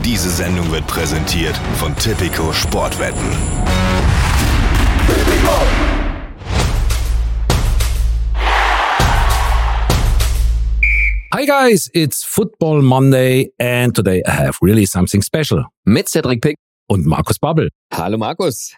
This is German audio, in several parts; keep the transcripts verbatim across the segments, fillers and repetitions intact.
Diese Sendung wird präsentiert von Tipico Sportwetten. Hi guys, it's Football Monday and today I have really something special. Mit Cedric Pick und Markus Babbel. Hallo Markus.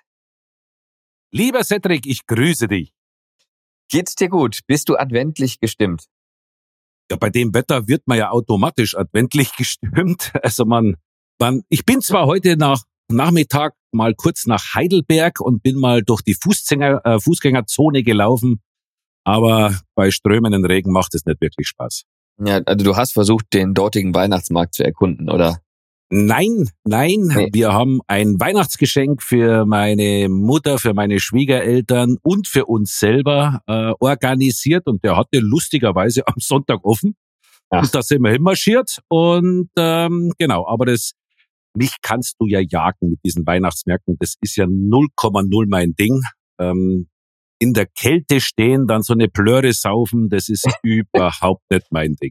Lieber Cedric, ich grüße dich. Geht's dir gut? Bist du adventlich gestimmt? Ja, bei dem Wetter wird man ja automatisch adventlich gestimmt. Also man, man, ich bin zwar heute nach Nachmittag mal kurz nach Heidelberg und bin mal durch die Fußgänger, äh, Fußgängerzone gelaufen, aber bei strömenden Regen macht es nicht wirklich Spaß. Ja, also du hast versucht, den dortigen Weihnachtsmarkt zu erkunden, oder? Nein, nein, nee. Wir haben ein Weihnachtsgeschenk für meine Mutter, für meine Schwiegereltern und für uns selber äh, organisiert und der hatte lustigerweise am Sonntag offen. Ach. Und da sind wir hinmarschiert und ähm, genau, aber das, mich kannst du ja jagen mit diesen Weihnachtsmärkten, das ist ja null Komma null mein Ding. Ähm, in der Kälte stehen, dann so eine Plöre saufen, das ist überhaupt nicht mein Ding.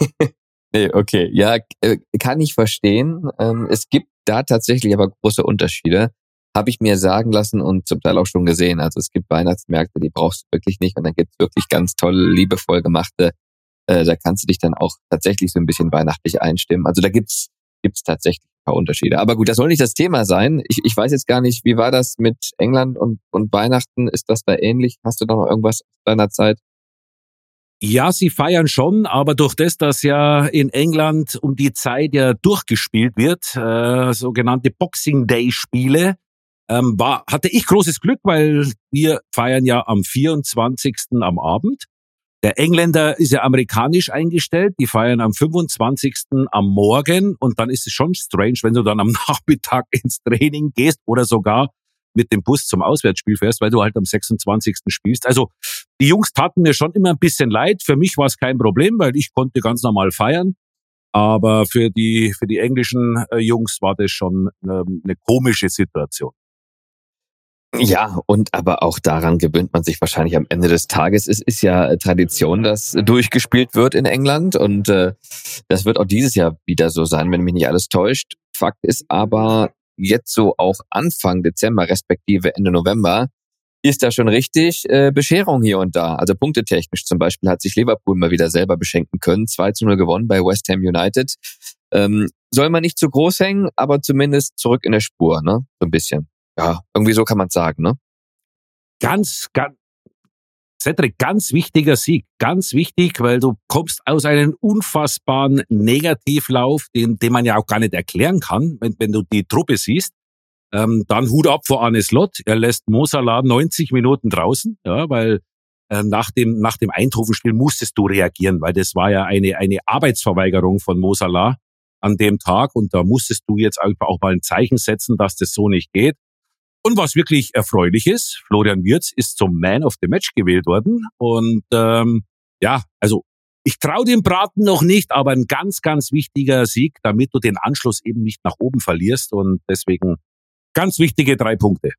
Nee, okay, ja, kann ich verstehen. Es gibt da tatsächlich aber große Unterschiede, habe ich mir sagen lassen und zum Teil auch schon gesehen. Also es gibt Weihnachtsmärkte, die brauchst du wirklich nicht und dann gibt es wirklich ganz tolle, liebevoll gemachte, da kannst du dich dann auch tatsächlich so ein bisschen weihnachtlich einstimmen. Also da gibt's gibt's tatsächlich ein paar Unterschiede. Aber gut, das soll nicht das Thema sein. Ich, ich weiß jetzt gar nicht, wie war das mit England und, und Weihnachten? Ist das da ähnlich? Hast du da noch irgendwas aus deiner Zeit? Ja, sie feiern schon, aber durch das, dass ja in England um die Zeit ja durchgespielt wird, äh, sogenannte Boxing Day Spiele, ähm, war, hatte ich großes Glück, weil wir feiern ja am vierundzwanzigsten am Abend. Der Engländer ist ja amerikanisch eingestellt, die feiern am fünfundzwanzigsten am Morgen und dann ist es schon strange, wenn du dann am Nachmittag ins Training gehst oder sogar mit dem Bus zum Auswärtsspiel fährst, weil du halt am sechsundzwanzigsten spielst. Also die Jungs taten mir schon immer ein bisschen leid. Für mich war es kein Problem, weil ich konnte ganz normal feiern. Aber für die für die englischen äh, Jungs war das schon ähm, eine komische Situation. Ja, und aber auch daran gewöhnt man sich wahrscheinlich am Ende des Tages. Es ist ja Tradition, dass durchgespielt wird in England und äh, das wird auch dieses Jahr wieder so sein, wenn mich nicht alles täuscht. Fakt ist aber, jetzt so auch Anfang Dezember, respektive Ende November, ist da schon richtig äh, Bescherung hier und da. Also punktetechnisch zum Beispiel hat sich Liverpool mal wieder selber beschenken können. zwei zu null gewonnen bei West Ham United. Ähm, soll man nicht zu groß hängen, aber zumindest zurück in der Spur, ne? So ein bisschen. Ja, irgendwie so kann man es sagen, ne? Ganz, ganz, Cedric, ganz wichtiger Sieg. Ganz wichtig, weil du kommst aus einem unfassbaren Negativlauf, den, den man ja auch gar nicht erklären kann, wenn, wenn du die Truppe siehst. Ähm, dann Hut ab vor Arne Slot. Er lässt Mo Salah neunzig Minuten draußen, ja, weil äh, nach dem nach dem Eindhoven-Spiel musstest du reagieren, weil das war ja eine eine Arbeitsverweigerung von Mo Salah an dem Tag und da musstest du jetzt einfach auch mal ein Zeichen setzen, dass das so nicht geht. Und was wirklich erfreulich ist, Florian Wirtz ist zum Man of the Match gewählt worden. Und ähm, ja, also ich traue dem Braten noch nicht, aber ein ganz, ganz wichtiger Sieg, damit du den Anschluss eben nicht nach oben verlierst. Und deswegen ganz wichtige drei Punkte.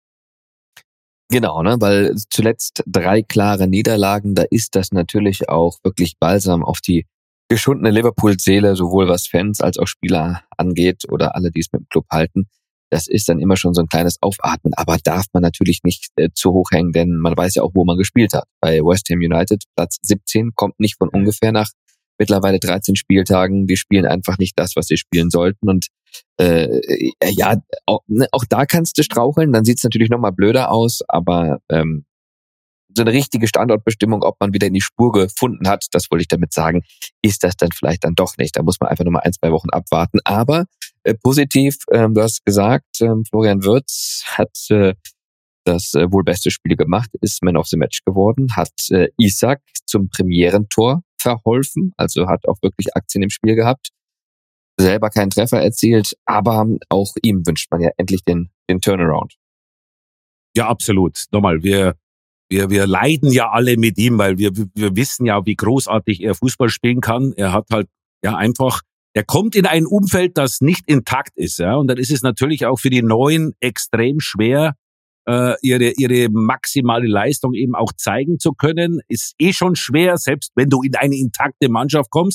Genau, ne, weil zuletzt drei klare Niederlagen, da ist das natürlich auch wirklich Balsam auf die geschundene Liverpool-Seele, sowohl was Fans als auch Spieler angeht oder alle, die es mit dem Club halten. Das ist dann immer schon so ein kleines Aufatmen, aber darf man natürlich nicht äh, zu hoch hängen, denn man weiß ja auch, wo man gespielt hat. Bei West Ham United, Platz siebzehn, kommt nicht von ungefähr nach mittlerweile dreizehn Spieltagen. Die spielen einfach nicht das, was sie spielen sollten und äh, ja, auch, ne, auch da kannst du straucheln, dann sieht's natürlich nochmal blöder aus, aber ähm, so eine richtige Standortbestimmung, ob man wieder in die Spur gefunden hat, das wollte ich damit sagen, ist das dann vielleicht dann doch nicht. Da muss man einfach nochmal ein, zwei Wochen abwarten. Aber äh, positiv, ähm, du hast gesagt, ähm, Florian Wirtz hat äh, das äh, wohl beste Spiel gemacht, ist Man of the Match geworden, hat äh, Isak zum Premierentor verholfen, also hat auch wirklich Aktien im Spiel gehabt, selber keinen Treffer erzielt, aber auch ihm wünscht man ja endlich den, den Turnaround. Ja, absolut. Nochmal, wir Wir, wir leiden ja alle mit ihm, weil wir, wir wissen ja, wie großartig er Fußball spielen kann. Er hat halt ja einfach, er kommt in ein Umfeld, das nicht intakt ist, ja. Und dann ist es natürlich auch für die Neuen extrem schwer, äh, ihre ihre maximale Leistung eben auch zeigen zu können. Ist eh schon schwer, selbst wenn du in eine intakte Mannschaft kommst.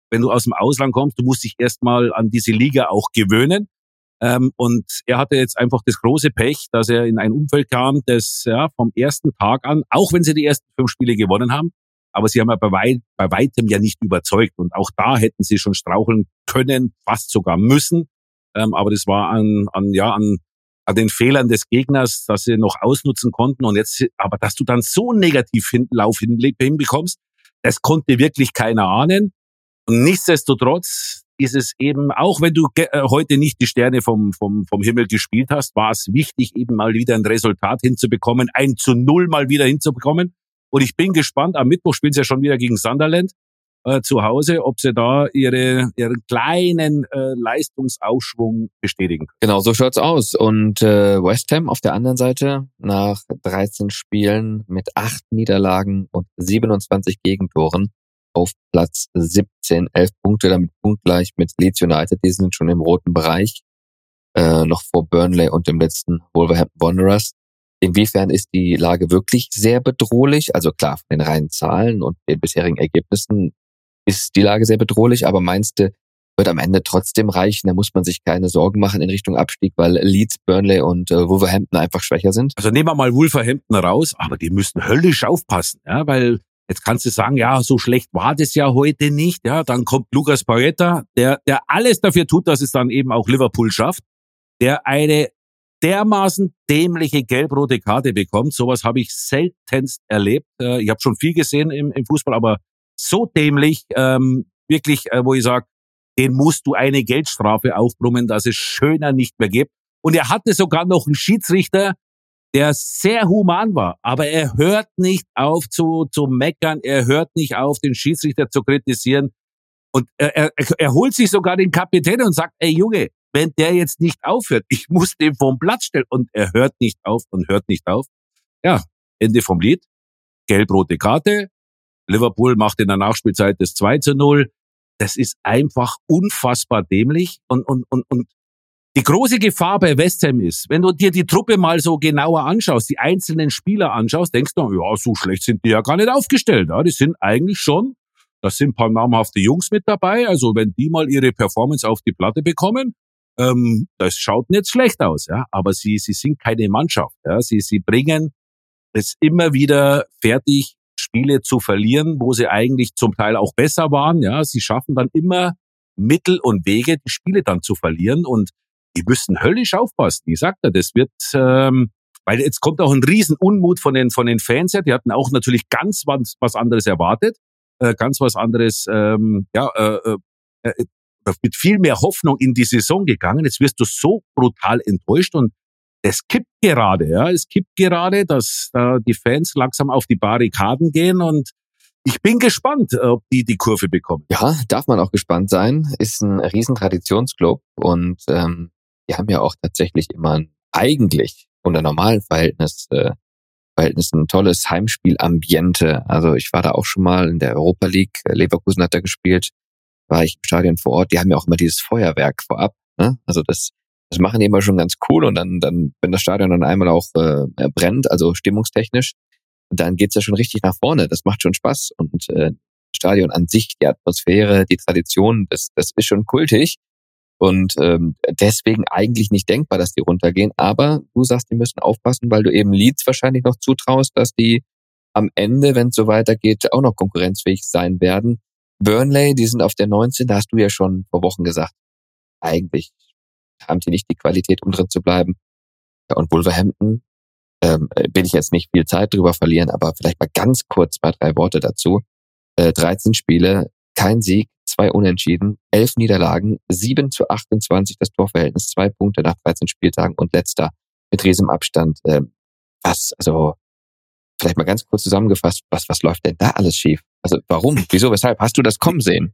wenn du aus dem Ausland kommst, du musst dich erstmal an diese Liga auch gewöhnen. Ähm, und er hatte jetzt einfach das große Pech, dass er in ein Umfeld kam, das ja vom ersten Tag an, auch wenn sie die ersten fünf Spiele gewonnen haben, aber sie haben ja bei, weit, bei weitem ja nicht überzeugt. Und auch da hätten sie schon straucheln können, fast sogar müssen. Ähm, aber das war an, an, ja, an, an den Fehlern des Gegners, dass sie noch ausnutzen konnten. Und jetzt, aber dass du dann so einen Negativlauf hinbekommst, das konnte wirklich keiner ahnen. Und nichtsdestotrotz ist es eben, auch wenn du ge- äh, heute nicht die Sterne vom, vom, vom Himmel gespielt hast, war es wichtig, eben mal wieder ein Resultat hinzubekommen, ein zu null mal wieder hinzubekommen. Und ich bin gespannt, am Mittwoch spielen sie ja schon wieder gegen Sunderland äh, zu Hause, ob sie da ihre ihren kleinen äh, Leistungsaufschwung bestätigen können. Genau, so schaut's aus. Und äh, West Ham auf der anderen Seite nach dreizehn Spielen mit acht Niederlagen und siebenundzwanzig Gegentoren auf Platz siebzehn, elf Punkte, damit punktgleich mit Leeds United. Die sind schon im roten Bereich, äh, noch vor Burnley und dem letzten Wolverhampton Wanderers. Inwiefern ist die Lage wirklich sehr bedrohlich? Also klar, von den reinen Zahlen und den bisherigen Ergebnissen ist die Lage sehr bedrohlich, aber meinst du, wird am Ende trotzdem reichen? Da muss man sich keine Sorgen machen in Richtung Abstieg, weil Leeds, Burnley und äh, Wolverhampton einfach schwächer sind? Also nehmen wir mal Wolverhampton raus, aber die müssen höllisch aufpassen, ja, weil jetzt kannst du sagen, ja, so schlecht war das ja heute nicht, ja, dann kommt Lucas Paqueta, der der alles dafür tut, dass es dann eben auch Liverpool schafft, der eine dermaßen dämliche gelb-rote Karte bekommt. Sowas habe ich seltenst erlebt. Ich habe schon viel gesehen im, im Fußball, aber so dämlich, ähm, wirklich, äh, wo ich sage, den musst du eine Geldstrafe aufbrummen, dass es schöner nicht mehr gibt. Und er hatte sogar noch einen Schiedsrichter, der sehr human war, aber er hört nicht auf zu, zu meckern, er hört nicht auf, den Schiedsrichter zu kritisieren. Und er, er, er holt sich sogar den Kapitän und sagt, ey Junge, wenn der jetzt nicht aufhört, ich muss den vom Platz stellen. Und er hört nicht auf und hört nicht auf. Ja, Ende vom Lied. Gelb-rote Karte. Liverpool macht in der Nachspielzeit das zwei zu null. Das ist einfach unfassbar dämlich. Und, und, und, und die große Gefahr bei West Ham ist, wenn du dir die Truppe mal so genauer anschaust, die einzelnen Spieler anschaust, denkst du, ja, so schlecht sind die ja gar nicht aufgestellt. Ja, die sind eigentlich schon, da sind ein paar namhafte Jungs mit dabei. Also wenn die mal ihre Performance auf die Platte bekommen, ähm, das schaut nicht schlecht aus. Ja, aber sie, sie sind keine Mannschaft. Ja, sie, sie bringen es immer wieder fertig, Spiele zu verlieren, wo sie eigentlich zum Teil auch besser waren. Ja, sie schaffen dann immer Mittel und Wege, die Spiele dann zu verlieren, und die müssen höllisch aufpassen. Ich sagte, das wird, ähm, weil jetzt kommt auch ein riesen Unmut von den von den Fans her. Die hatten auch natürlich ganz was, was anderes erwartet, äh, ganz was anderes, ähm, ja, äh, äh, mit viel mehr Hoffnung in die Saison gegangen. Jetzt wirst du so brutal enttäuscht, und es kippt gerade, ja, es kippt gerade, dass äh, die Fans langsam auf die Barrikaden gehen, und ich bin gespannt, ob die die Kurve bekommen. Ja, darf man auch gespannt sein. Ist ein riesen Traditionsclub, und ähm, die haben ja auch tatsächlich immer ein, eigentlich unter normalen Verhältnis, äh, Verhältnis ein tolles Heimspielambiente. Also ich war da auch schon mal in der Europa League, Leverkusen hat da gespielt, war ich im Stadion vor Ort. Die haben ja auch immer dieses Feuerwerk vorab, ne? Also das Das machen die immer schon ganz cool, und dann, dann, wenn das Stadion dann einmal auch äh, brennt, also stimmungstechnisch, dann geht's ja schon richtig nach vorne. Das macht schon Spaß, und äh, Stadion an sich, die Atmosphäre, die Tradition, das, das ist schon kultig, und ähm, deswegen eigentlich nicht denkbar, dass die runtergehen. Aber du sagst, die müssen aufpassen, weil du eben Leeds wahrscheinlich noch zutraust, dass die am Ende, wenn es so weitergeht, auch noch konkurrenzfähig sein werden. Burnley, die sind auf der neunzehn, da hast du ja schon vor Wochen gesagt, eigentlich haben die nicht die Qualität, um drin zu bleiben. Ja, und Wolverhampton, ähm, will ich jetzt nicht viel Zeit drüber verlieren, aber vielleicht mal ganz kurz zwei, drei Worte dazu. Äh, dreizehn Spiele, kein Sieg, zwei Unentschieden, elf Niederlagen, sieben zu achtundzwanzig das Torverhältnis, zwei Punkte nach dreizehn Spieltagen und letzter mit riesigem Abstand. Ähm, was, also vielleicht mal ganz kurz zusammengefasst, was, was läuft denn da alles schief? Also warum, wieso, weshalb? Hast du das kommen sehen?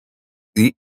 Die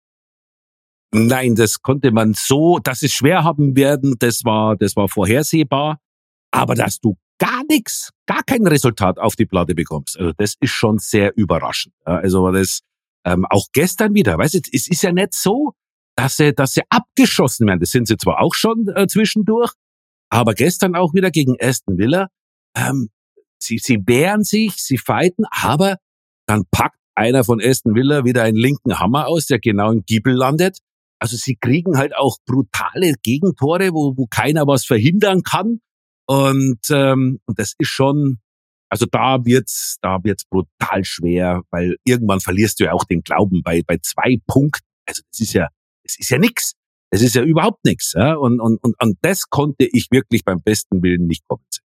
Nein, das konnte man so, dass es schwer haben werden, das war, das war vorhersehbar. Aber dass du gar nichts, gar kein Resultat auf die Platte bekommst, also das ist schon sehr überraschend. Also das, ähm, auch gestern wieder, weißt du, es ist ja nicht so, dass sie, dass sie abgeschossen werden. Das sind sie zwar auch schon äh, zwischendurch, aber gestern auch wieder gegen Aston Villa. Ähm, sie, sie wehren sich, sie fighten, aber dann packt einer von Aston Villa wieder einen linken Hammer aus, der genau im Giebel landet. Also sie kriegen halt auch brutale Gegentore, wo, wo keiner was verhindern kann. Und, ähm, und das ist schon, also da wird's, da wird's brutal schwer, weil irgendwann verlierst du ja auch den Glauben bei, bei zwei Punkten. Also das ist ja, das ist ja nix. Das ist ja überhaupt nix. Ja? Und, und, und, und das konnte ich wirklich beim besten Willen nicht kommen sehen.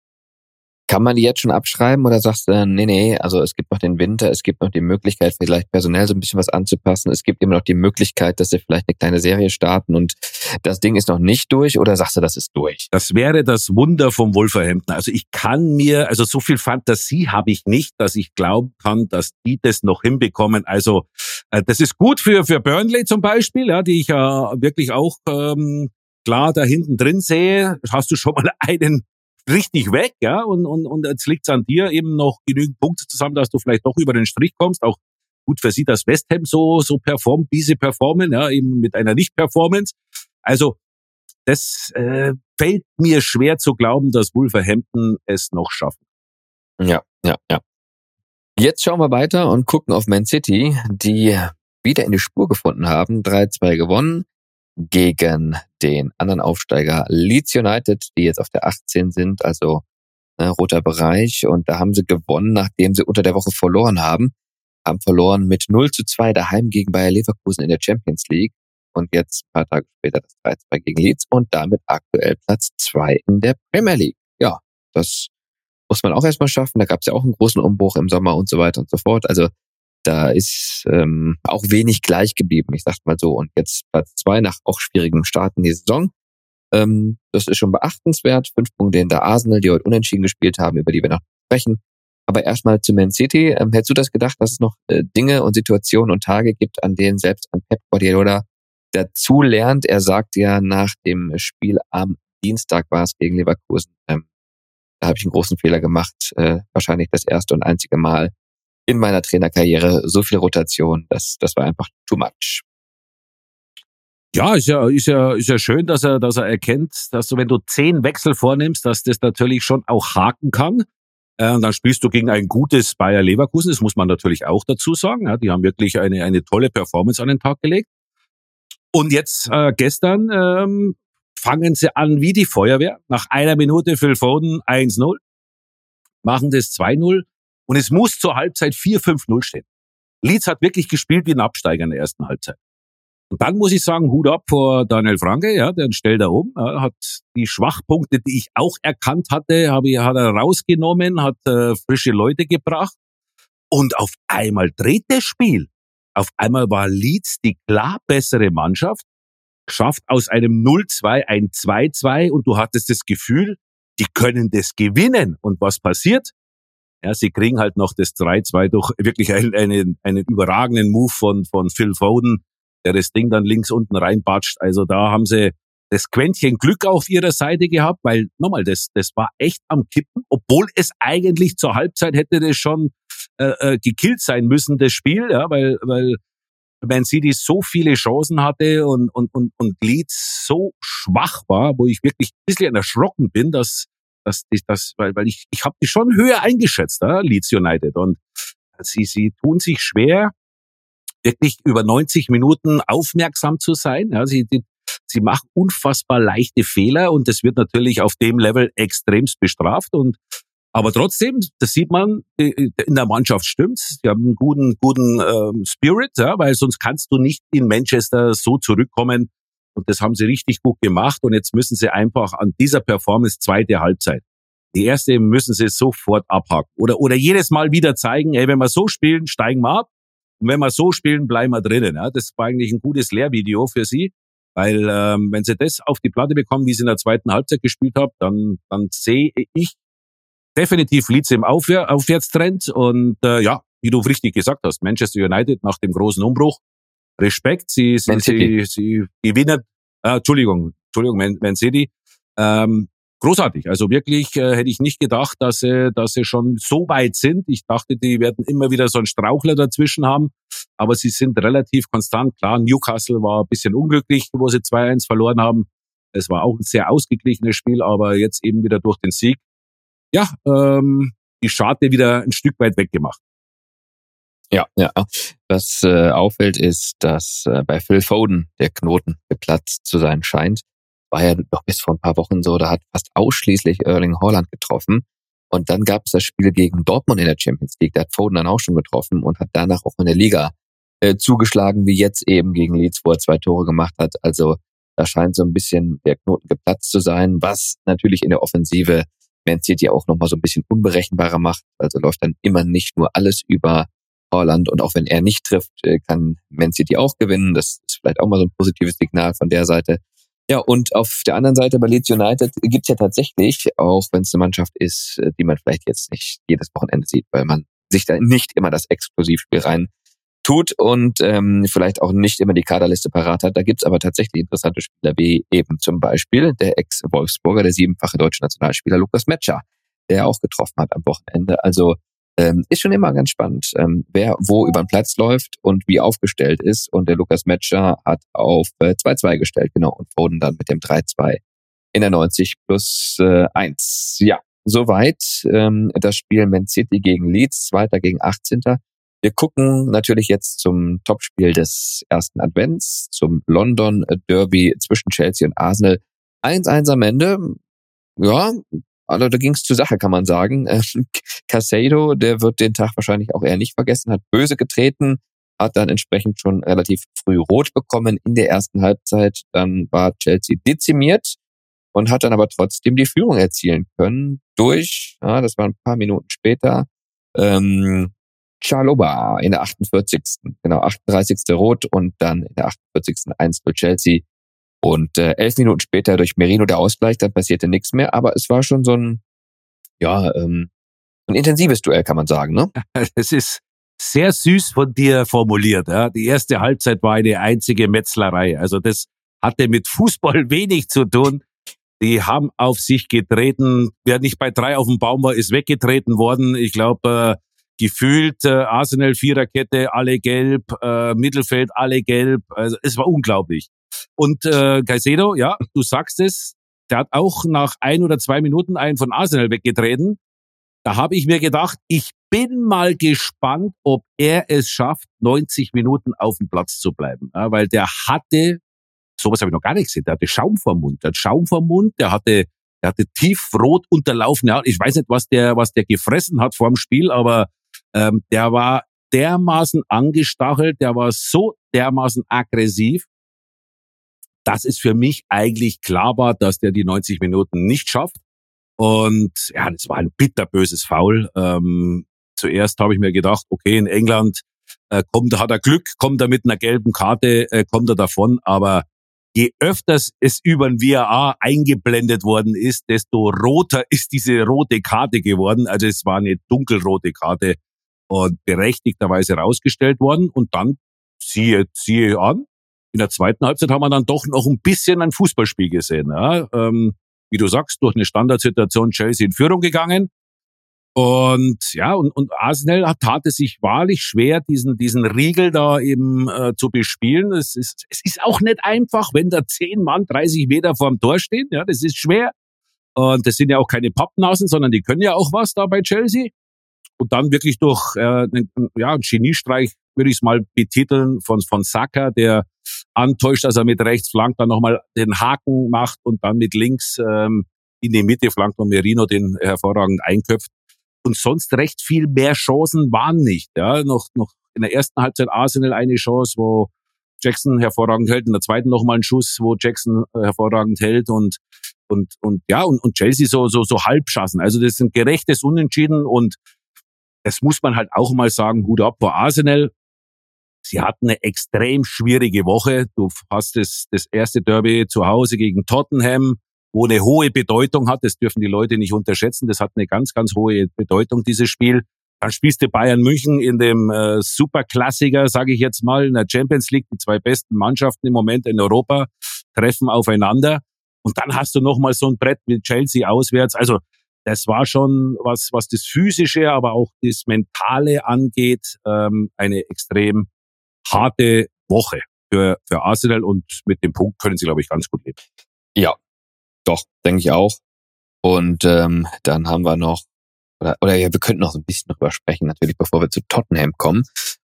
Kann man die jetzt schon abschreiben oder sagst du, nee, nee, also es gibt noch den Winter, es gibt noch die Möglichkeit, vielleicht personell so ein bisschen was anzupassen, es gibt immer noch die Möglichkeit, dass sie vielleicht eine kleine Serie starten und das Ding ist noch nicht durch, oder sagst du, das ist durch? Das wäre das Wunder vom Wolverhampton. Also ich kann mir, also so viel Fantasie habe ich nicht, dass ich glauben kann, dass die das noch hinbekommen. Also äh, das ist gut für für Burnley zum Beispiel, ja, die ich ja wirklich auch ähm, klar da hinten drin sehe. Hast du schon mal einen richtig weg, ja, und, und, und jetzt liegt's an dir, eben noch genügend Punkte zusammen, dass du vielleicht doch über den Strich kommst. Auch gut für sie, dass West Ham so, so performt, wie sie performen, ja, eben mit einer Nicht-Performance. Also, das äh, fällt mir schwer zu glauben, dass Wolverhampton es noch schaffen. Ja, ja, ja. Jetzt schauen wir weiter und gucken auf Man City, die wieder in die Spur gefunden haben. drei zwei gewonnen gegen den anderen Aufsteiger Leeds United, die jetzt auf der achtzehn sind, also äh, roter Bereich. Und da haben sie gewonnen, nachdem sie unter der Woche verloren haben. Haben verloren mit null zu zwei daheim gegen Bayer Leverkusen in der Champions League. Und jetzt ein paar Tage später das drei zwei gegen Leeds und damit aktuell Platz zwei in der Premier League. Ja, das muss man auch erstmal schaffen. Da gab es ja auch einen großen Umbruch im Sommer und so weiter und so fort. Also da ist ähm, auch wenig gleich geblieben, ich sag's mal so. Und jetzt Platz zwei nach auch schwierigem Start in die Saison. Ähm, das ist schon beachtenswert. Fünf Punkte hinter Arsenal, die heute unentschieden gespielt haben, über die wir noch sprechen. Aber erstmal zu Man City. Ähm, hättest du das gedacht, dass es noch äh, Dinge und Situationen und Tage gibt, an denen selbst an Pep Guardiola dazu lernt? Er sagt ja nach dem Spiel am Dienstag war es gegen Leverkusen, ähm, da habe ich einen großen Fehler gemacht. Äh, wahrscheinlich das erste und einzige Mal in meiner Trainerkarriere so viel Rotation, das, das war einfach too much. Ja, ist ja, ist ja, ist ja schön, dass er, dass er erkennt, dass du, wenn du zehn Wechsel vornimmst, dass das natürlich schon auch haken kann. Äh, und dann spielst du gegen ein gutes Bayer Leverkusen. Das muss man natürlich auch dazu sagen. Ja, die haben wirklich eine, eine tolle Performance an den Tag gelegt. Und jetzt, äh, gestern, ähm, fangen sie an wie die Feuerwehr. Nach einer Minute Phil Foden eins null. Machen das zwei null. Und es muss zur Halbzeit vier fünf null stehen. Leeds hat wirklich gespielt wie ein Absteiger in der ersten Halbzeit. Und dann muss ich sagen, Hut ab vor Daniel Franke, ja, der stellt da um, ja, hat die Schwachpunkte, die ich auch erkannt hatte, habe ich, hat er rausgenommen, hat äh, frische Leute gebracht. Und auf einmal dreht das Spiel. Auf einmal war Leeds die klar bessere Mannschaft, schafft aus einem null zwei ein zwei zwei und du hattest das Gefühl, die können das gewinnen. Und was passiert? Ja, sie kriegen halt noch das drei zwei durch wirklich einen, einen, einen überragenden Move von, von Phil Foden, der das Ding dann links unten reinbatscht. Also da haben sie das Quäntchen Glück auf ihrer Seite gehabt, weil nochmal, das, das war echt am Kippen, obwohl es eigentlich zur Halbzeit hätte das schon äh, äh, gekillt sein müssen, das Spiel, ja, weil, weil Man City so viele Chancen hatte und, und, und, und Leeds so schwach war, wo ich wirklich ein bisschen erschrocken bin, dass, dass ich das, weil, weil ich, ich habe die schon höher eingeschätzt, ja, Leeds United. Und sie, sie tun sich schwer, wirklich über neunzig Minuten aufmerksam zu sein. Ja, sie, die, sie machen unfassbar leichte Fehler und das wird natürlich auf dem Level extremst bestraft. Und aber trotzdem, das sieht man, in der Mannschaft stimmt's. Die haben einen guten, guten ähm, Spirit, ja, weil sonst kannst du nicht in Manchester so zurückkommen. Und das haben sie richtig gut gemacht. Und jetzt müssen sie einfach an dieser Performance zweite Halbzeit. Die erste müssen sie sofort abhaken. Oder, oder jedes Mal wieder zeigen, ey, wenn wir so spielen, steigen wir ab. Und wenn wir so spielen, bleiben wir drinnen. Ja, das war eigentlich ein gutes Lehrvideo für sie. Weil ähm, wenn sie das auf die Platte bekommen, wie sie in der zweiten Halbzeit gespielt haben, dann, dann sehe ich definitiv Leeds im Aufwär- Aufwärtstrend. Und äh, ja, wie du richtig gesagt hast, Manchester United nach dem großen Umbruch, Respekt, sie, sie, sie, sie gewinnen, äh, Entschuldigung, Entschuldigung, Man, Man City, ähm, großartig. Also wirklich äh, hätte ich nicht gedacht, dass sie, dass sie schon so weit sind. Ich dachte, die werden immer wieder so einen Strauchler dazwischen haben, aber sie sind relativ konstant. Klar, Newcastle war ein bisschen unglücklich, wo sie zwei eins verloren haben. Es war auch ein sehr ausgeglichenes Spiel, aber jetzt eben wieder durch den Sieg, ja, ähm, die Scharte wieder ein Stück weit weggemacht. Ja, ja. Was äh, auffällt, ist, dass äh, bei Phil Foden der Knoten geplatzt zu sein scheint. War ja noch bis vor ein paar Wochen so, da hat fast ausschließlich Erling Haaland getroffen. Und dann gab es das Spiel gegen Dortmund in der Champions League. Da hat Foden dann auch schon getroffen und hat danach auch in der Liga äh, zugeschlagen, wie jetzt eben gegen Leeds, wo er zwei Tore gemacht hat. Also da scheint so ein bisschen der Knoten geplatzt zu sein, was natürlich in der Offensive Man City auch nochmal so ein bisschen unberechenbarer macht. Also läuft dann immer nicht nur alles über Haaland. Und auch wenn er nicht trifft, kann Man City auch gewinnen. Das ist vielleicht auch mal so ein positives Signal von der Seite. Ja, und auf der anderen Seite bei Leeds United gibt's ja tatsächlich, auch wenn es eine Mannschaft ist, die man vielleicht jetzt nicht jedes Wochenende sieht, weil man sich da nicht immer das Exklusivspiel rein tut und ähm, vielleicht auch nicht immer die Kaderliste parat hat. Da gibt's aber tatsächlich interessante Spieler, wie eben zum Beispiel der Ex-Wolfsburger, der siebenfache deutsche Nationalspieler Lukas Metscher, der auch getroffen hat am Wochenende. Also ähm, ist schon immer ganz spannend, ähm, wer wo über den Platz läuft und wie aufgestellt ist. Und der Lukas Metscher hat auf äh, zwei zwei gestellt, genau, und Foden dann mit dem drei zwei in der neunzig plus äh, eins. Ja, soweit ähm, das Spiel Man City gegen Leeds, Zweiter gegen achtzehnter Wir gucken natürlich jetzt zum Topspiel des ersten Advents, zum London Derby zwischen Chelsea und Arsenal. eins eins am Ende. Ja, also da ging es zur Sache, kann man sagen. Caicedo, der wird den Tag wahrscheinlich auch eher nicht vergessen, hat böse getreten, hat dann entsprechend schon relativ früh rot bekommen in der ersten Halbzeit. Dann war Chelsea dezimiert und hat dann aber trotzdem die Führung erzielen können durch, ja, das war ein paar Minuten später, ähm, Chalobah in der achtundvierzigsten Genau, achtunddreißigste Rot und dann in der achtundvierzigsten eins für Chelsea. Und äh, elf Minuten später durch Merino der Ausgleich, dann passierte nichts mehr. Aber es war schon so ein, ja, ähm, ein intensives Duell, kann man sagen, ne? Es ist sehr süß von dir formuliert. Ja. Die erste Halbzeit war eine einzige Metzlerei. Also das hatte mit Fußball wenig zu tun. Die haben auf sich getreten. Wer nicht bei drei auf dem Baum war, ist weggetreten worden. Ich glaube, äh, gefühlt äh, Arsenal Viererkette, alle gelb, äh, Mittelfeld, alle gelb. Also es war unglaublich. Und äh, Caicedo, ja, du sagst es, der hat auch nach ein oder zwei Minuten einen von Arsenal weggetreten. Da habe ich mir gedacht, ich bin mal gespannt, ob er es schafft, neunzig Minuten auf dem Platz zu bleiben. Ja, weil der hatte, sowas habe ich noch gar nicht gesehen, der hatte Schaum vorm Mund. Der hat Schaum vorm Mund, der hatte, der hatte tiefrot unterlaufen. Ja, ich weiß nicht, was der, was der gefressen hat vor dem Spiel, aber ähm, der war dermaßen angestachelt, der war so dermaßen aggressiv, dass es für mich eigentlich klar war, dass der die neunzig Minuten nicht schafft. Und ja, das war ein bitterböses Foul. Ähm, zuerst habe ich mir gedacht, okay, in England äh, kommt, hat er Glück, kommt er mit einer gelben Karte, äh, kommt er davon. Aber je öfters es über ein V A R eingeblendet worden ist, desto roter ist diese rote Karte geworden. Also es war eine dunkelrote Karte und berechtigterweise rausgestellt worden. Und dann, siehe, siehe an, in der zweiten Halbzeit haben wir dann doch noch ein bisschen ein Fußballspiel gesehen. Ja. Ähm, wie du sagst, durch eine Standardsituation Chelsea in Führung gegangen. Und ja, und, und Arsenal hat, tat es sich wahrlich schwer, diesen diesen Riegel da eben äh, zu bespielen. Es ist es ist auch nicht einfach, wenn da zehn Mann dreißig Meter vorm Tor stehen. Ja, das ist schwer. Und das sind ja auch keine Pappnasen, sondern die können ja auch was da bei Chelsea. Und dann wirklich durch äh, einen, ja, einen Geniestreich, würde ich es mal betiteln, von von Saka, der antäuscht, dass er mit rechts flankt, dann nochmal den Haken macht und dann mit links ähm, in die Mitte flankt und Merino den hervorragend einköpft. Und sonst recht viel mehr Chancen waren nicht. Ja, noch noch in der ersten Halbzeit Arsenal eine Chance, wo Jackson hervorragend hält, in der zweiten nochmal ein Schuss, wo Jackson hervorragend hält und und und ja und und Chelsea so so so Halbschassen. Also das ist ein gerechtes Unentschieden und das muss man halt auch mal sagen, Hut ab vor Arsenal. Sie hatten eine extrem schwierige Woche. Du hast das, das erste Derby zu Hause gegen Tottenham, wo eine hohe Bedeutung hat. Das dürfen die Leute nicht unterschätzen. Das hat eine ganz, ganz hohe Bedeutung, dieses Spiel. Dann spielst du Bayern München in dem äh, Superklassiker, sage ich jetzt mal, in der Champions League. Die zwei besten Mannschaften im Moment in Europa treffen aufeinander. Und dann hast du nochmal so ein Brett mit Chelsea auswärts. Also das war schon, was was das Physische, aber auch das Mentale angeht, ähm, eine extrem harte Woche für für Arsenal und mit dem Punkt können sie, glaube ich, ganz gut leben. Ja, doch, denke ich auch. Und ähm, dann haben wir noch, oder, oder ja, wir könnten noch so ein bisschen drüber sprechen, natürlich, bevor wir zu Tottenham kommen.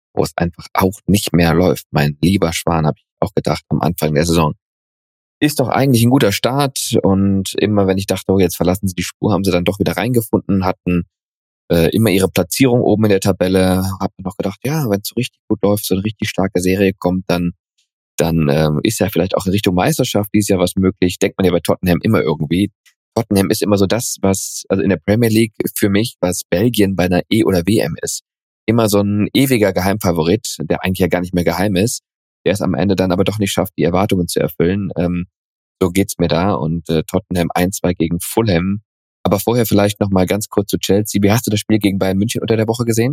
wo es einfach auch nicht mehr läuft. Mein lieber Schwan, habe ich auch gedacht am Anfang der Saison. Ist doch eigentlich ein guter Start und immer wenn ich dachte, oh, jetzt verlassen sie die Spur, haben sie dann doch wieder reingefunden, hatten äh, immer ihre Platzierung oben in der Tabelle. Hab mir noch gedacht, ja, wenn es so richtig gut läuft, so eine richtig starke Serie kommt, dann dann ähm, ist ja vielleicht auch in Richtung Meisterschaft dieses Jahr was möglich. Denkt man ja bei Tottenham immer irgendwie. Tottenham ist immer so das, was, also in der Premier League für mich, was Belgien bei einer E- oder W M ist. Immer so ein ewiger Geheimfavorit, der eigentlich ja gar nicht mehr geheim ist, der es am Ende dann aber doch nicht schafft, die Erwartungen zu erfüllen. Ähm, so geht's mir da und äh, Tottenham eins zwei gegen Fulham. Aber vorher vielleicht noch mal ganz kurz zu Chelsea. Wie hast du das Spiel gegen Bayern München unter der Woche gesehen?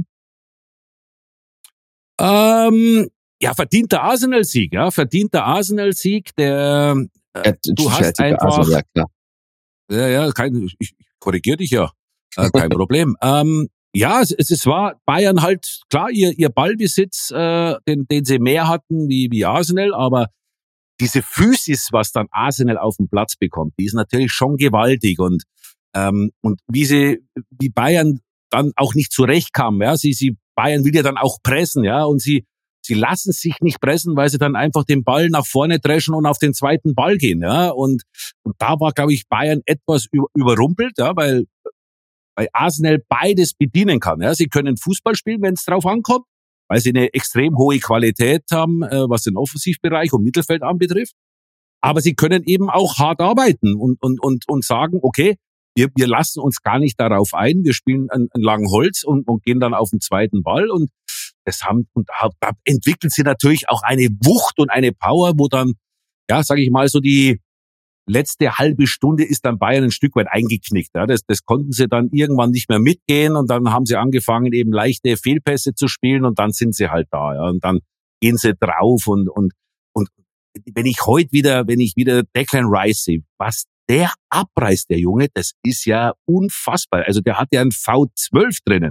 Ähm, ja, verdienter Arsenal-Sieg, ja, verdienter Arsenal-Sieg, der, äh, Ja, du hast Chelsea einfach, Arsenal, ja klar. ja, ja, kein, ich, ich korrigiere dich ja, äh, kein Problem. Ähm, ja, es, es war Bayern halt, klar, ihr, ihr Ballbesitz, äh, den, den sie mehr hatten wie, wie Arsenal, aber diese Physis, was dann Arsenal auf dem Platz bekommt, die ist natürlich schon gewaltig und, ähm, und wie sie, wie Bayern dann auch nicht zurechtkamen, ja, sie, sie, Bayern will ja dann auch pressen, ja, und sie, sie lassen sich nicht pressen, weil sie dann einfach den Ball nach vorne dreschen und auf den zweiten Ball gehen, ja, und, und da war, glaube ich, Bayern etwas über, überrumpelt, ja, weil, weil Arsenal beides bedienen kann, ja, sie können Fußball spielen, wenn es drauf ankommt, weil sie eine extrem hohe Qualität haben, äh, was den Offensivbereich und Mittelfeld anbetrifft, aber sie können eben auch hart arbeiten und, und, und, und sagen, okay, wir, wir lassen uns gar nicht darauf ein, wir spielen einen, einen langen Holz und, und gehen dann auf den zweiten Ball und das haben, und da, da entwickelt sie natürlich auch eine Wucht und eine Power, wo dann, ja, sage ich mal, so die letzte halbe Stunde ist dann Bayern ein Stück weit eingeknickt. Ja. Das, das konnten sie dann irgendwann nicht mehr mitgehen und dann haben sie angefangen, eben leichte Fehlpässe zu spielen und dann sind sie halt da. Ja. Und dann gehen sie drauf und, und, und wenn ich heute wieder, wenn ich wieder Declan Rice sehe, was der abreißt, der Junge, das ist ja unfassbar. Also der hat ja ein V zwölf drinnen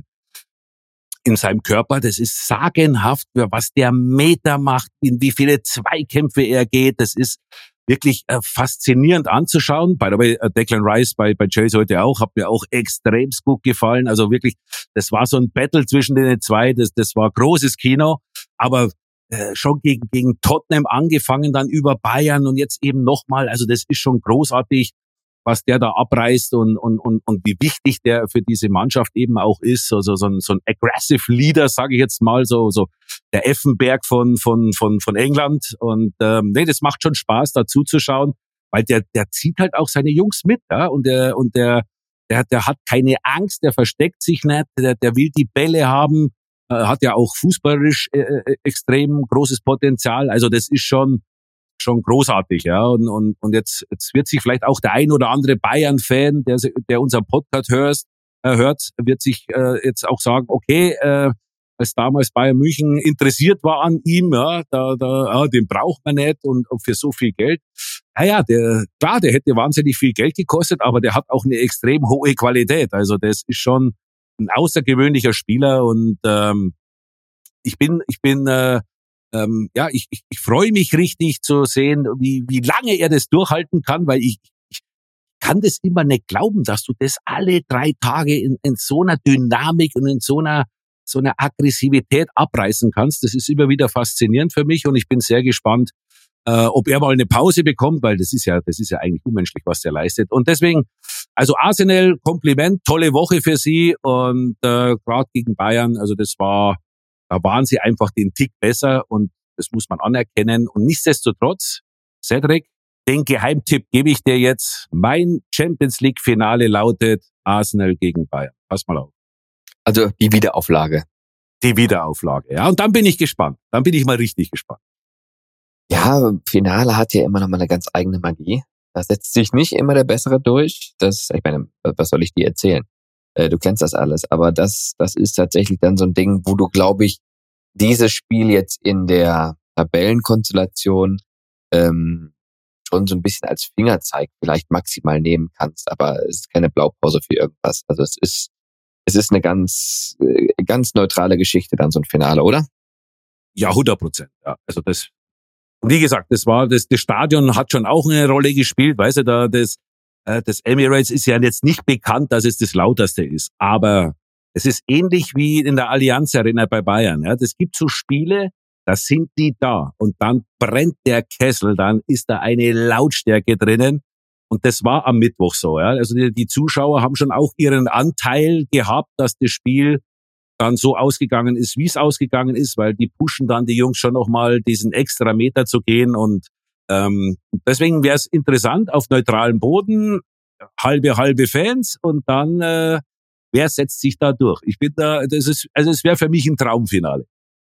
in seinem Körper. Das ist sagenhaft, was der Meter macht, in wie viele Zweikämpfe er geht. Das ist wirklich äh, faszinierend anzuschauen. By the way, äh, Declan Rice bei, bei Chelsea heute auch, hat mir auch extremst gut gefallen. Also wirklich, das war so ein Battle zwischen den zwei. Das, das war großes Kino. Aber äh, schon gegen, gegen Tottenham angefangen, dann über Bayern und jetzt eben nochmal. Also das ist schon großartig, was der da abreißt und, und, und, und wie wichtig der für diese Mannschaft eben auch ist. Also so ein, so ein aggressive Leader, sage ich jetzt mal, so, so der Effenberg von, von, von, von England. Und ähm, nee, das macht schon Spaß, da zuzuschauen, weil der, der zieht halt auch seine Jungs mit, ja, und der, und der, der, der hat keine Angst, der versteckt sich nicht, der, der will die Bälle haben, äh, hat ja auch fußballerisch äh, äh, extrem großes Potenzial. Also das ist schon schon großartig, ja. Und, und, und jetzt, jetzt wird sich vielleicht auch der ein oder andere Bayern-Fan, der, der unseren Podcast hört, äh, hört, wird sich äh, jetzt auch sagen, okay, äh, als damals Bayern München interessiert war an ihm, ja, da, da, ja, den braucht man nicht und, und für so viel Geld. Naja, der, klar, der hätte wahnsinnig viel Geld gekostet, aber der hat auch eine extrem hohe Qualität. Also das ist schon ein außergewöhnlicher Spieler und ähm, ich bin, ich bin, äh, ähm, ja, ich, ich, ich freue mich richtig zu sehen, wie, wie lange er das durchhalten kann, weil ich, ich kann das immer nicht glauben, dass du das alle drei Tage in, in so einer Dynamik und in so einer, so einer Aggressivität abreißen kannst. Das ist immer wieder faszinierend für mich und ich bin sehr gespannt, äh, ob er mal eine Pause bekommt, weil das ist ja, das ist ja eigentlich unmenschlich, was der leistet. Und deswegen, also Arsenal, Kompliment, tolle Woche für sie und äh, gerade gegen Bayern, also das war, da waren sie einfach den Tick besser und das muss man anerkennen. Und nichtsdestotrotz, Cedric, den Geheimtipp gebe ich dir jetzt. Mein Champions League Finale lautet Arsenal gegen Bayern. Pass mal auf. Also die Wiederauflage. Die Wiederauflage, ja. Und dann bin ich gespannt. Dann bin ich mal richtig gespannt. Ja, Finale hat ja immer noch mal eine ganz eigene Magie. Da setzt sich nicht immer der Bessere durch. Das, ich meine, was soll ich dir erzählen? Du kennst das alles, aber das, das ist tatsächlich dann so ein Ding, wo du, glaube ich, dieses Spiel jetzt in der Tabellenkonstellation ähm, schon so ein bisschen als Fingerzeig vielleicht maximal nehmen kannst, aber es ist keine Blaupause für irgendwas. Also es ist, es ist eine ganz, ganz neutrale Geschichte dann so ein Finale, oder? Ja, hundert Prozent. Ja, also das, wie gesagt, das war, das, das Stadion hat schon auch eine Rolle gespielt, weißt du, da das Das Emirates ist ja jetzt nicht bekannt, dass es das lauteste ist, aber Es ist ähnlich wie in der Allianz Arena bei Bayern. Ja, das gibt so Spiele, da sind die da und dann brennt der Kessel, dann ist da eine Lautstärke drinnen. Und das war am Mittwoch so. Ja. Also die, die Zuschauer haben schon auch ihren Anteil gehabt, dass das Spiel dann so ausgegangen ist, wie es ausgegangen ist, weil die pushen dann die Jungs schon nochmal diesen extra Meter zu gehen. Und ähm, deswegen wäre es interessant auf neutralem Boden, halbe, halbe Fans und dann, äh, wer setzt sich da durch? Ich bin da, das ist, also es wäre für mich ein Traumfinale.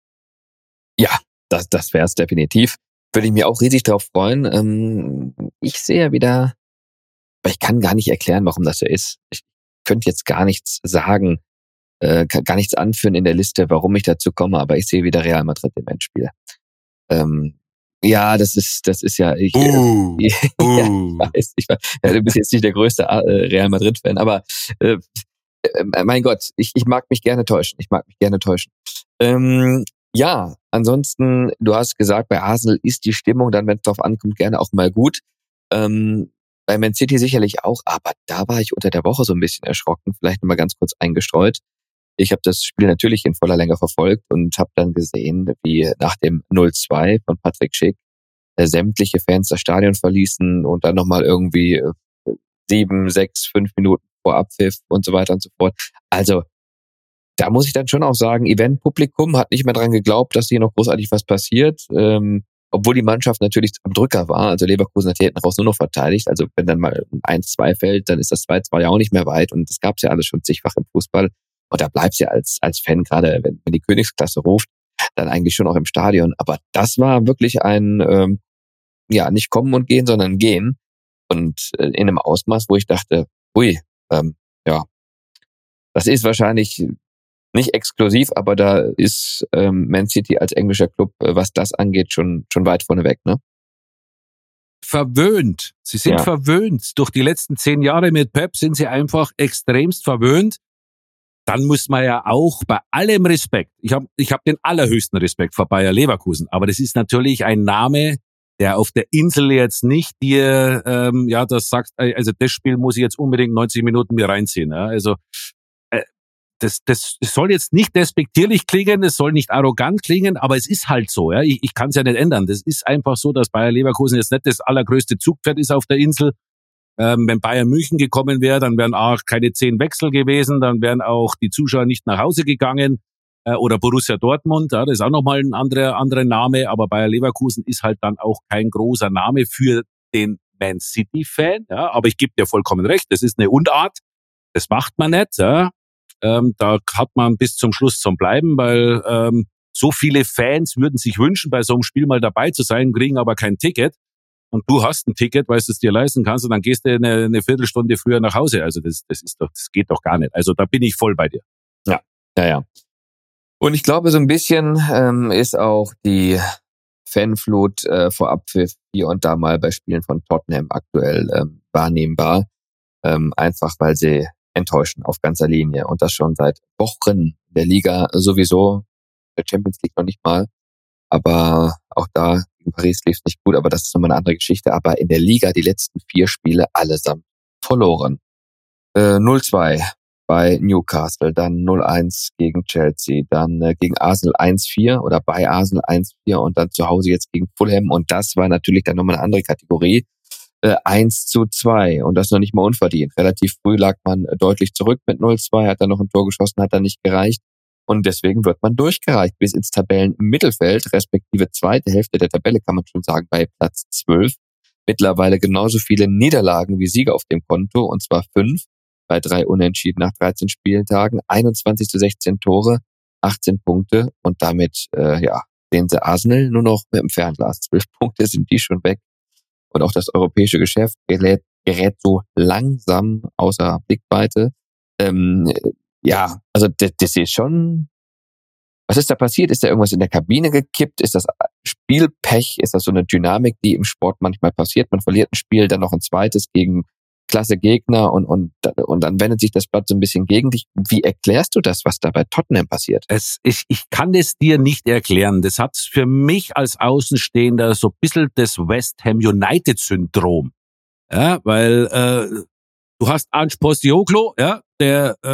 Ja, das, das wäre es definitiv. Würde ich mich auch riesig drauf freuen. Ähm, ich sehe ja wieder, aber ich kann gar nicht erklären, warum das so ist. Ich könnte jetzt gar nichts sagen, äh, gar nichts anführen in der Liste, warum ich dazu komme, aber ich sehe wieder Real Madrid im Endspiel. Ähm, ja, das ist, das ist ja, ich, Uh, äh, ja, uh. ich weiß, ich weiß, ja, du bist jetzt nicht der größte äh, Real Madrid-Fan, aber äh, äh, mein Gott, ich, ich mag mich gerne täuschen, ich mag mich gerne täuschen. Ähm, ja, ansonsten, du hast gesagt, bei Arsenal ist die Stimmung dann, wenn es drauf ankommt, gerne auch mal gut. Ähm, bei Man City sicherlich auch, aber da war ich unter der Woche so ein bisschen erschrocken, vielleicht nochmal ganz kurz eingestreut. Ich habe das Spiel natürlich in voller Länge verfolgt und habe dann gesehen, wie nach dem null zwei von Patrick Schick äh, sämtliche Fans das Stadion verließen und dann nochmal irgendwie äh, sieben, sechs, fünf Minuten vor Abpfiff und so weiter und so fort. Also da muss ich dann schon auch sagen, Eventpublikum hat nicht mehr dran geglaubt, dass hier noch großartig was passiert, ähm, obwohl die Mannschaft natürlich am Drücker war. Also Leverkusen hat hier hinten raus nur noch verteidigt. Also wenn dann mal ein eins zwei fällt, dann ist das zwei zwei ja auch nicht mehr weit und das gab's ja alles schon zigfach im Fußball. Und da bleibst du ja als, als Fan, gerade wenn, wenn die Königsklasse ruft, dann eigentlich schon auch im Stadion. Aber das war wirklich ein, ähm, ja, nicht kommen und gehen, sondern gehen. Und äh, in einem Ausmaß, wo ich dachte, ui, ähm, ja, das ist wahrscheinlich nicht exklusiv, aber da ist ähm, Man City als englischer Club, äh, was das angeht, schon schon weit vorne weg, ne? Verwöhnt. Sie sind Ja. verwöhnt. Durch die letzten zehn Jahre mit Pep sind sie einfach extremst verwöhnt. Dann muss man ja auch bei allem Respekt, ich habe ich hab den allerhöchsten Respekt vor Bayer Leverkusen, aber das ist natürlich ein Name, der auf der Insel jetzt nicht dir, ähm, ja, das sagt, also das Spiel muss ich jetzt unbedingt neunzig Minuten mir reinziehen. Ja? Also äh, das, das soll jetzt nicht despektierlich klingen, es soll nicht arrogant klingen, aber es ist halt so. Ja? Ich, ich kann es ja nicht ändern. Das ist einfach so, dass Bayer Leverkusen jetzt nicht das allergrößte Zugpferd ist auf der Insel. Ähm, wenn Bayern München gekommen wäre, dann wären auch keine zehn Wechsel gewesen, dann wären auch die Zuschauer nicht nach Hause gegangen. Äh, oder Borussia Dortmund, ja, das ist auch nochmal ein anderer, anderer Name, aber Bayer Leverkusen ist halt dann auch kein großer Name für den Man City-Fan. Ja, aber ich gebe dir vollkommen recht, das ist eine Unart, das macht man nicht. Ja. Ähm, da hat man bis zum Schluss zum Bleiben, weil ähm, so viele Fans würden sich wünschen, bei so einem Spiel mal dabei zu sein, kriegen aber kein Ticket. Und du hast ein Ticket, weil du es dir leisten kannst, und dann gehst du eine, eine Viertelstunde früher nach Hause. Also das, das ist doch, das geht doch gar nicht. Also da bin ich voll bei dir. Ja, ja, ja. Und ich glaube, so ein bisschen ähm, ist auch die Fanflut äh, vor Abpfiff hier und da mal bei Spielen von Tottenham aktuell ähm, wahrnehmbar. Ähm, einfach, weil sie enttäuschen auf ganzer Linie. Und das schon seit Wochen der Liga sowieso. Der Champions League noch nicht mal. Aber auch da in Paris lief es nicht gut, aber das ist nochmal eine andere Geschichte. Aber in der Liga die letzten vier Spiele allesamt verloren. Äh, null zwei bei Newcastle, dann null eins gegen Chelsea, dann äh, gegen Arsenal eins vier oder bei Arsenal eins vier und dann zu Hause jetzt gegen Fulham. Und das war natürlich dann nochmal eine andere Kategorie. Äh, eins zu zwei und das noch nicht mal unverdient. Relativ früh lag man deutlich zurück mit null zwei, hat dann noch ein Tor geschossen, hat dann nicht gereicht. Und deswegen wird man durchgereicht bis ins Tabellenmittelfeld, respektive zweite Hälfte der Tabelle, kann man schon sagen, bei Platz zwölf. Mittlerweile genauso viele Niederlagen wie Siege auf dem Konto, und zwar fünf, bei drei Unentschieden nach dreizehn Spieltagen, einundzwanzig zu sechzehn Tore, achtzehn Punkte und damit, äh, ja, sehen sie Arsenal nur noch mit dem Fernglas. zwölf Punkte sind die schon weg. Und auch das europäische Geschäft gerät, gerät so langsam außer Blickweite. Ähm, Ja, also das, das ist schon, was ist da passiert? Ist da irgendwas in der Kabine gekippt? Ist das Spielpech? Ist das so eine Dynamik, die im Sport manchmal passiert? Man verliert ein Spiel, dann noch ein zweites gegen klasse Gegner und, und, und dann wendet sich das Blatt so ein bisschen gegen dich. Wie erklärst du das, was da bei Tottenham passiert? Es, ich, ich kann es dir nicht erklären. Das hat für mich als Außenstehender so ein bisschen das West Ham United-Syndrom. Ja, weil äh, du hast Ange Postecoglou, ja, der äh,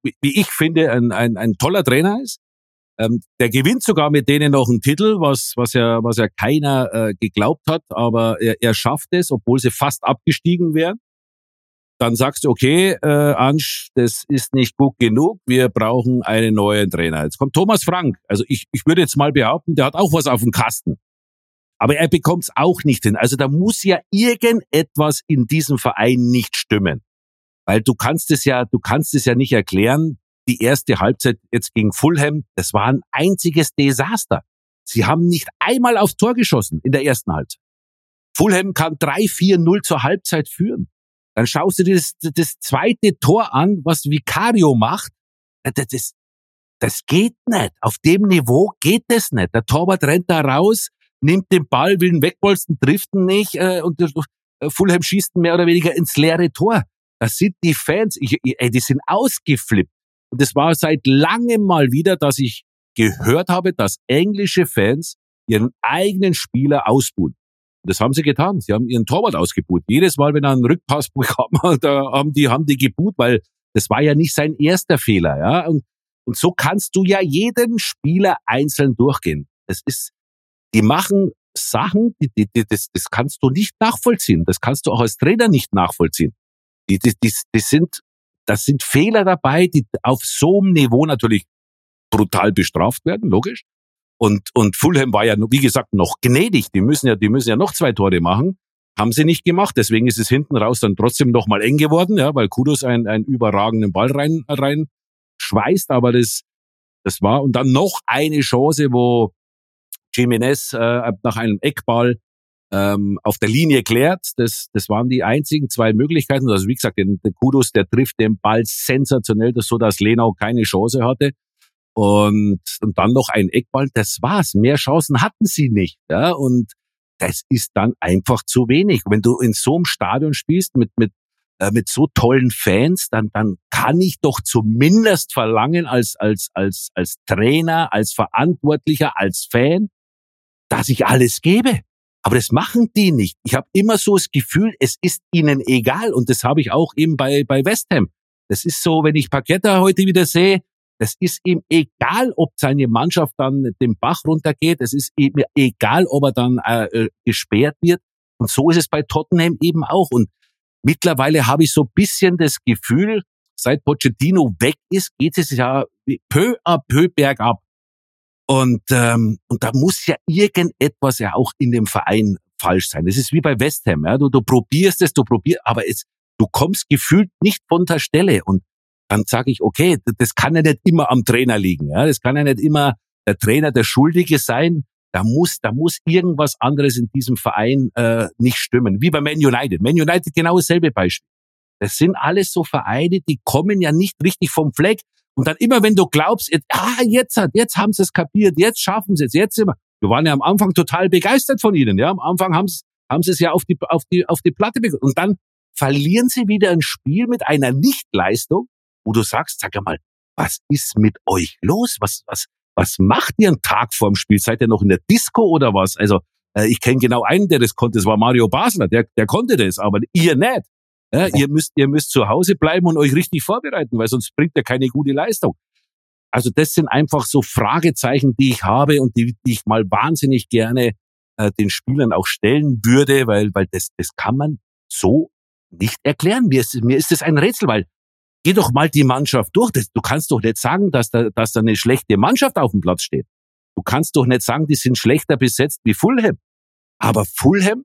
wie ich finde, ein, ein, ein toller Trainer ist. Ähm, der gewinnt sogar mit denen noch einen Titel, was, was ja, was ja keiner äh, geglaubt hat, aber er, er schafft es, obwohl sie fast abgestiegen wären. Dann sagst du, okay, äh, Ansch, das ist nicht gut genug, wir brauchen einen neuen Trainer. Jetzt kommt Thomas Frank. Also ich, ich würde jetzt mal behaupten, der hat auch was auf dem Kasten. Aber er bekommt es auch nicht hin. Also da muss ja irgendetwas in diesem Verein nicht stimmen. Weil du kannst es ja, du kannst es ja nicht erklären. Die erste Halbzeit jetzt gegen Fulham, das war ein einziges Desaster. Sie haben nicht einmal aufs Tor geschossen in der ersten Halbzeit. Fulham kann drei vier null zur Halbzeit führen. Dann schaust du dir das, das zweite Tor an, was Vicario macht. Das, das, das geht nicht. Auf dem Niveau geht das nicht. Der Torwart rennt da raus, nimmt den Ball, will ihn wegbolzen, trifft ihn nicht äh, und äh, Fulham schießt ihn mehr oder weniger ins leere Tor. Das sind die Fans, ich, ich, ey, die sind ausgeflippt. Und es war seit langem mal wieder, dass ich gehört habe, dass englische Fans ihren eigenen Spieler ausbuhen. Das haben sie getan. Sie haben ihren Torwart ausgebuht. Jedes Mal, wenn er einen Rückpass bekam, da haben die, haben die gebuht, weil das war ja nicht sein erster Fehler, ja. Und, und so kannst du ja jeden Spieler einzeln durchgehen. Das ist, die machen Sachen, die, die, die, das, das kannst du nicht nachvollziehen. Das kannst du auch als Trainer nicht nachvollziehen. Die, die, die, die sind, das sind Fehler dabei, die auf so einem Niveau natürlich brutal bestraft werden, logisch. Und, und Fulham war ja, wie gesagt, noch gnädig. Die müssen ja, die müssen ja noch zwei Tore machen. Haben sie nicht gemacht. Deswegen ist es hinten raus dann trotzdem noch mal eng geworden, ja, weil Kudus einen, einen überragenden Ball rein, rein schweißt. Aber das, das war, und dann noch eine Chance, wo Jimenez äh, nach einem Eckball ähm, auf der Linie klärt. Das, das waren die einzigen zwei Möglichkeiten. Also wie gesagt, der, der Kudus, der trifft den Ball sensationell, das so, dass Lenau keine Chance hatte. Und, und dann noch ein Eckball, das war's. Mehr Chancen hatten sie nicht. Ja? Und das ist dann einfach zu wenig. Wenn du in so einem Stadion spielst mit mit äh, mit so tollen Fans, dann dann kann ich doch zumindest verlangen als als als als Trainer, als Verantwortlicher, als Fan, dass ich alles gebe. Aber das machen die nicht. Ich habe immer so das Gefühl, es ist ihnen egal. Und das habe ich auch eben bei bei West Ham. Das ist so, wenn ich Paqueta heute wieder sehe, das ist ihm egal, ob seine Mannschaft dann den Bach runtergeht. Es ist ihm egal, ob er dann äh, gesperrt wird. Und so ist es bei Tottenham eben auch. Und mittlerweile habe ich so ein bisschen das Gefühl, seit Pochettino weg ist, geht es ja peu à peu bergab. Und ähm, und da muss ja irgendetwas ja auch in dem Verein falsch sein. Es ist wie bei West Ham. Ja? Du, du probierst es, du probierst, aber es, du kommst gefühlt nicht von der Stelle. Und dann sage ich, okay, das kann ja nicht immer am Trainer liegen. Ja, das kann ja nicht immer der Trainer der Schuldige sein. Da muss, da muss irgendwas anderes in diesem Verein äh, nicht stimmen. Wie bei Man United. Man United genau dasselbe Beispiel. Das sind alles so Vereine, die kommen ja nicht richtig vom Fleck. Und dann immer, wenn du glaubst, jetzt, ah, jetzt hat, jetzt haben sie es kapiert, jetzt schaffen sie es, jetzt sind wir. Wir waren ja am Anfang total begeistert von ihnen. Ja, am Anfang haben sie, haben sie es ja auf die, auf die, auf die Platte bekommen. Und dann verlieren sie wieder ein Spiel mit einer Nichtleistung, wo du sagst, sag mal, was ist mit euch los? Was, was, was macht ihr einen Tag vorm Spiel? Seid ihr noch in der Disco oder was? Also, äh, ich kenne genau einen, der das konnte. Das war Mario Basler. Der, der konnte das, aber ihr nicht. Ja, ihr müsst, ihr müsst zu Hause bleiben und euch richtig vorbereiten, weil sonst bringt ihr keine gute Leistung. Also, das sind einfach so Fragezeichen, die ich habe und die, die ich mal wahnsinnig gerne äh, den Spielern auch stellen würde, weil, weil das, das kann man so nicht erklären. Mir ist, mir ist das ein Rätsel, weil geh doch mal die Mannschaft durch. Du kannst doch nicht sagen, dass da, dass da eine schlechte Mannschaft auf dem Platz steht. Du kannst doch nicht sagen, die sind schlechter besetzt wie Fulham. Aber Fulham,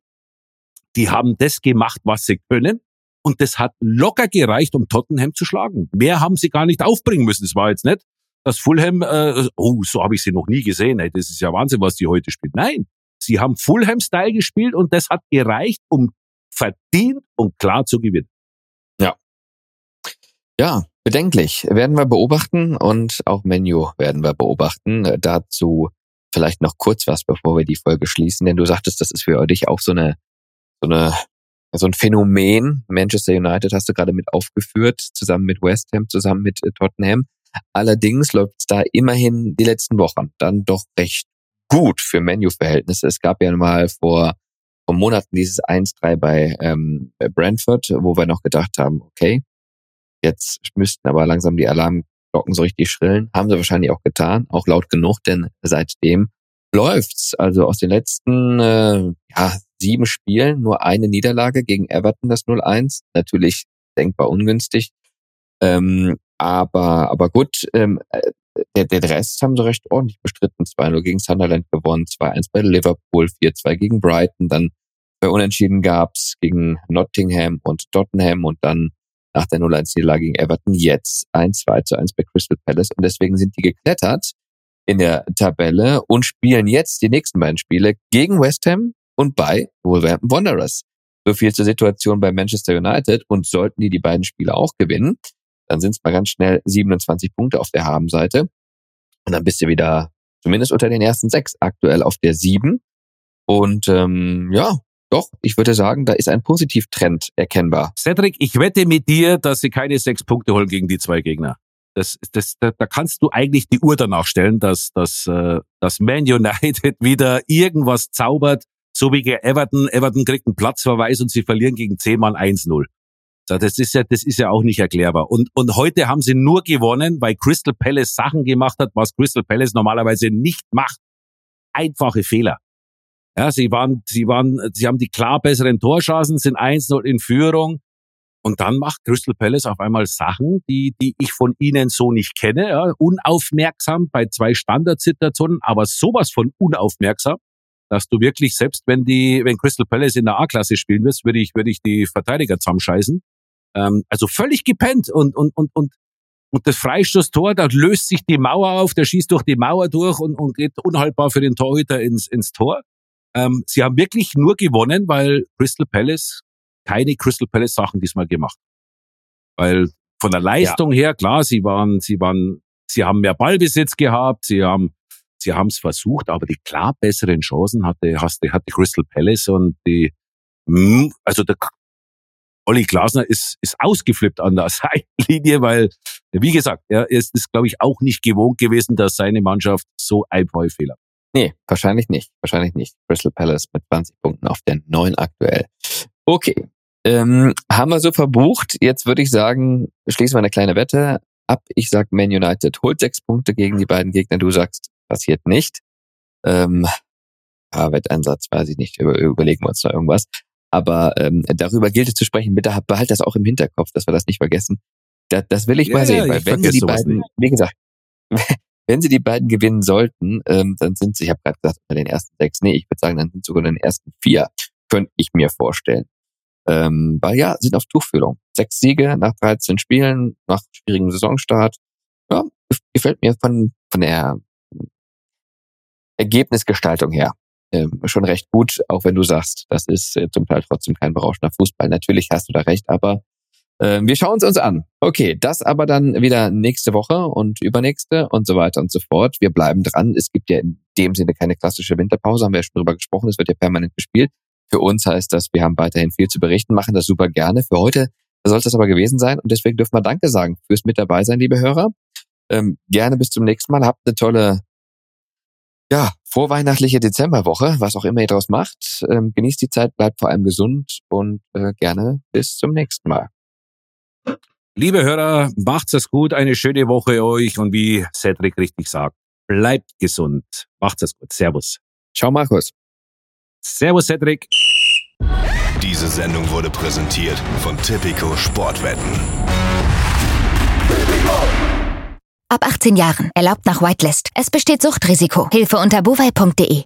die haben das gemacht, was sie können. Und das hat locker gereicht, um Tottenham zu schlagen. Mehr haben sie gar nicht aufbringen müssen. Es war jetzt nicht, dass Fulham, äh, oh, so habe ich sie noch nie gesehen. Ey, das ist ja Wahnsinn, was die heute spielen. Nein, sie haben Fulham-Style gespielt und das hat gereicht, um verdient und klar zu gewinnen. Ja. Ja, bedenklich. Werden wir beobachten und auch Man U werden wir beobachten. Dazu vielleicht noch kurz was, bevor wir die Folge schließen, denn du sagtest, das ist für dich auch so eine, so eine, so ein Phänomen. Manchester United hast du gerade mit aufgeführt, zusammen mit West Ham, zusammen mit Tottenham. Allerdings läuft es da immerhin die letzten Wochen dann doch recht gut für Man U-Verhältnisse. Es gab ja mal vor, vor Monaten dieses eins drei bei ähm, Brentford, wo wir noch gedacht haben, okay, jetzt müssten aber langsam die Alarmglocken Glocken so richtig schrillen. Haben sie wahrscheinlich auch getan, auch laut genug, denn seitdem läuft's. Also aus den letzten äh, ja, sieben Spielen nur eine Niederlage gegen Everton, das null eins. Natürlich denkbar ungünstig. Ähm, aber aber gut, ähm, der, der Rest haben sie recht ordentlich bestritten. zwei null gegen Sunderland gewonnen, zwei eins bei Liverpool, vier zwei gegen Brighton, dann bei Unentschieden gab's gegen Nottingham und Tottenham und dann nach der null eins Niederlage gegen Everton jetzt ein zwei zu eins bei Crystal Palace. Und deswegen sind die geklettert in der Tabelle und spielen jetzt die nächsten beiden Spiele gegen West Ham und bei Wolverhampton Wanderers. So viel zur Situation bei Manchester United. Und sollten die die beiden Spiele auch gewinnen, dann sind es mal ganz schnell siebenundzwanzig Punkte auf der Habenseite. Und dann bist du wieder zumindest unter den ersten sechs, aktuell auf der sieben. Und ähm, ja, doch, ich würde sagen, da ist ein Positivtrend erkennbar. Cedric, ich wette mit dir, dass sie keine sechs Punkte holen gegen die zwei Gegner. Das, das, da, da kannst du eigentlich die Uhr danach stellen, dass, dass, äh, dass Man United wieder irgendwas zaubert, so wie gegen Everton. Everton kriegt einen Platzverweis und sie verlieren gegen zehn Mann eins null. Das ist ja, das ist ja auch nicht erklärbar. Und, und heute haben sie nur gewonnen, weil Crystal Palace Sachen gemacht hat, was Crystal Palace normalerweise nicht macht. Einfache Fehler. Ja, sie waren, sie waren, sie haben die klar besseren Torchancen, sind eins null in Führung. Und dann macht Crystal Palace auf einmal Sachen, die, die ich von ihnen so nicht kenne, ja, unaufmerksam bei zwei Standardsituationen, aber sowas von unaufmerksam, dass du wirklich, selbst wenn die, wenn Crystal Palace in der A-Klasse spielen wirst, würde ich, würde ich die Verteidiger zusammenscheißen. Ähm, also völlig gepennt und, und, und, und, und das Freistoßtor, da löst sich die Mauer auf, der schießt durch die Mauer durch und, und geht unhaltbar für den Torhüter ins, ins Tor. Ähm, sie haben wirklich nur gewonnen, weil Crystal Palace keine Crystal Palace Sachen diesmal gemacht. Weil von der Leistung ja. her, klar, sie waren, sie waren, sie haben mehr Ballbesitz gehabt, sie haben, sie haben es versucht, aber die klar besseren Chancen hatte, hatte, hatte Crystal Palace und die, also der Olli Glasner ist, ist ausgeflippt an der Seitenlinie, weil, wie gesagt, er ist, ist glaube ich, auch nicht gewohnt gewesen, dass seine Mannschaft so einfache Fehler. Nee, wahrscheinlich nicht. Wahrscheinlich nicht. Crystal Palace mit zwanzig Punkten auf der neun aktuell. Okay, ähm, haben wir so verbucht. Jetzt würde ich sagen, schließen wir eine kleine Wette ab. Ich sag, Man United holt sechs Punkte gegen die beiden Gegner. Du sagst, passiert nicht. Ähm, ja, Wetteinsatz, weiß ich nicht. Über, überlegen wir uns da irgendwas. Aber ähm, darüber gilt es zu sprechen. Bitte behalt das auch im Hinterkopf, dass wir das nicht vergessen. Das, das will ich ja, mal sehen, weil wenn sie die beiden, nicht. wie gesagt, wenn sie die beiden gewinnen sollten, ähm, dann sind sie, ich habe gerade gesagt, unter den ersten sechs, nee, ich würde sagen, dann sind sogar in den ersten vier, könnte ich mir vorstellen. Ähm, weil ja, sind auf Tuchfühlung. Sechs Siege nach dreizehn Spielen, nach schwierigem Saisonstart. Ja, gefällt mir von, von der Ergebnisgestaltung her ähm, schon recht gut, auch wenn du sagst, das ist äh, zum Teil trotzdem kein berauschender Fußball. Natürlich hast du da recht, aber äh, wir schauen es uns an. Okay, das aber dann wieder nächste Woche und übernächste und so weiter und so fort. Wir bleiben dran. Es gibt ja in dem Sinne keine klassische Winterpause, haben wir ja schon drüber gesprochen. Es wird ja permanent gespielt. Für uns heißt das, wir haben weiterhin viel zu berichten, machen das super gerne. Für heute soll es das aber gewesen sein und deswegen dürfen wir Danke sagen fürs mit dabei sein, liebe Hörer. Ähm, gerne bis zum nächsten Mal. Habt eine tolle, ja, vorweihnachtliche Dezemberwoche, was auch immer ihr draus macht. Ähm, genießt die Zeit, bleibt vor allem gesund und äh, gerne bis zum nächsten Mal. Liebe Hörer, macht's es gut, eine schöne Woche euch und wie Cedric richtig sagt, bleibt gesund. Macht's es gut. Servus. Ciao, Markus. Servus, Cedric. Diese Sendung wurde präsentiert von Tipico Sportwetten. Ab achtzehn Jahren. Erlaubt nach Whitelist. Es besteht Suchtrisiko. Hilfe unter bovai punkt de.